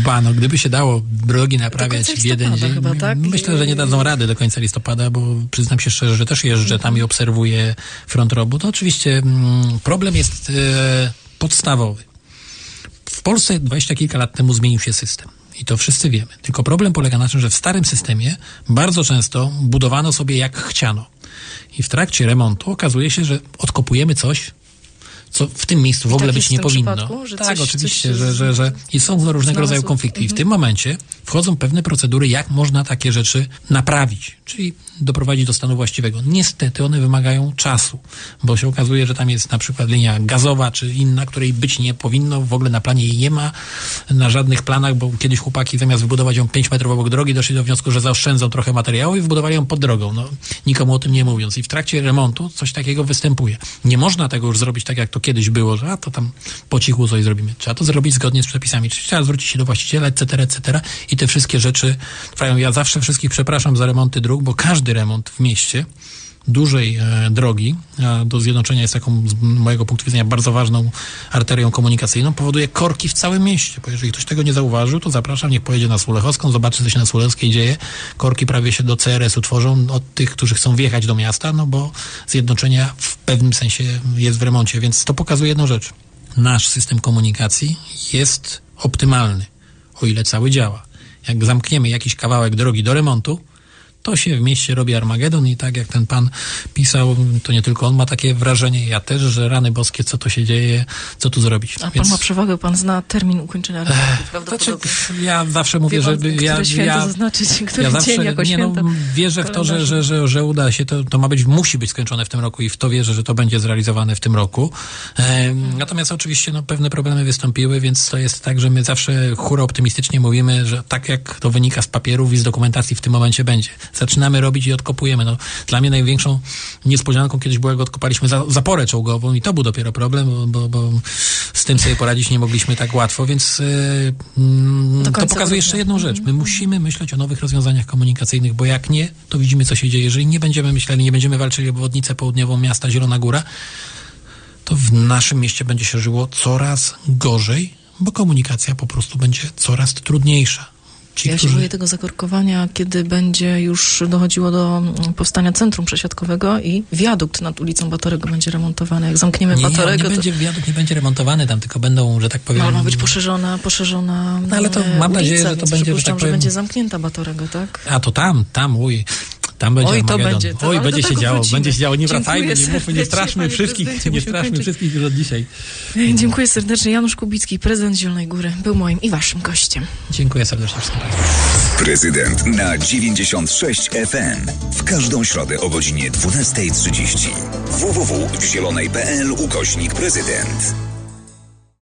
No, gdyby się dało drogi naprawiać w jeden dzień, chyba, tak? Myślę, że nie dadzą rady do końca listopada, bo przyznam się szczerze, że też jeżdżę tam i obserwuję front robót. No, oczywiście problem jest podstawowy. W Polsce 20 kilka lat temu zmienił się system. I to wszyscy wiemy. Tylko problem polega na tym, że w starym systemie bardzo często budowano sobie jak chciano. I w trakcie remontu okazuje się, że odkopujemy coś, co w tym miejscu w ogóle być nie powinno. Tak, oczywiście, że i są różnego rodzaju konflikty. I w tym momencie wchodzą pewne procedury, jak można takie rzeczy naprawić, czyli doprowadzić do stanu właściwego. Niestety one wymagają czasu, bo się okazuje, że tam jest na przykład linia gazowa czy inna, której być nie powinno, w ogóle na planie jej nie ma, na żadnych planach, bo kiedyś chłopaki zamiast wybudować ją 5 metrów obok drogi, doszli do wniosku, że zaoszczędzą trochę materiału i wybudowali ją pod drogą, nikomu o tym nie mówiąc. I w trakcie remontu coś takiego występuje. Nie można tego już zrobić tak, jak to kiedyś było, że to tam po cichu coś zrobimy. Trzeba to zrobić zgodnie z przepisami. Trzeba zwrócić się do właściciela, etc. I te wszystkie rzeczy trwają. Ja zawsze wszystkich przepraszam za remonty dróg, bo każdy remont w mieście dużej drogi do zjednoczenia jest taką, z mojego punktu widzenia, bardzo ważną arterią komunikacyjną, powoduje korki w całym mieście. Bo jeżeli ktoś tego nie zauważył, to zapraszam, niech pojedzie na Sulechowską, zobaczy, co się na Sulechowskiej dzieje. Korki prawie się do CRS-u tworzą od tych, którzy chcą wjechać do miasta, bo zjednoczenia w pewnym sensie jest w remoncie. Więc to pokazuje jedną rzecz. Nasz system komunikacji jest optymalny, o ile cały działa. Jak zamkniemy jakiś kawałek drogi do remontu, to się w mieście robi Armagedon i tak jak ten pan pisał, to nie tylko on ma takie wrażenie, ja też, że rany boskie, co to się dzieje, co tu zrobić. A pan ma przewagę, pan zna termin ukończenia remontu, prawdopodobnie. Ja zawsze mówię, że... Które święto zaznaczyć, który dzień jako święto. Wierzę w to, że uda się, to musi być skończone w tym roku i w to wierzę, że to będzie zrealizowane w tym roku. Natomiast oczywiście pewne problemy wystąpiły, więc to jest tak, że my zawsze hura optymistycznie mówimy, że tak jak to wynika z papierów i z dokumentacji w tym momencie będzie. Zaczynamy robić i odkopujemy. Dla mnie największą niespodzianką kiedyś było, jak odkopaliśmy zaporę czołgową i to był dopiero problem, bo z tym sobie poradzić nie mogliśmy tak łatwo, więc to pokazuje jeszcze jedną rzecz. My musimy myśleć o nowych rozwiązaniach komunikacyjnych, bo jak nie, to widzimy, co się dzieje. Jeżeli nie będziemy myśleli, nie będziemy walczyli o obwodnicę południową miasta Zielona Góra, to w naszym mieście będzie się żyło coraz gorzej, bo komunikacja po prostu będzie coraz trudniejsza. Ja się boję tego zakorkowania, kiedy będzie już dochodziło do powstania centrum przesiadkowego i wiadukt nad ulicą Batorego będzie remontowany. Jak zamkniemy Batorego... Wiadukt nie będzie remontowany, tam tylko będą, że tak powiem... Ma być poszerzona ale to mam nadzieję, że to będzie, że tak powiem... że będzie zamknięta Batorego, tak? A to tam, tam będzie Armagedon. Będzie się działo. Nie wracajmy, nie mówmy, nie straszmy wszystkich już od dzisiaj. Dziękuję serdecznie. Janusz Kubicki, prezydent Zielonej Góry, był moim i waszym gościem. Dziękuję serdecznie wszystkim. Prezydent na 96 FM. W każdą środę o godzinie 12:30. www.zielonej.pl/prezydent.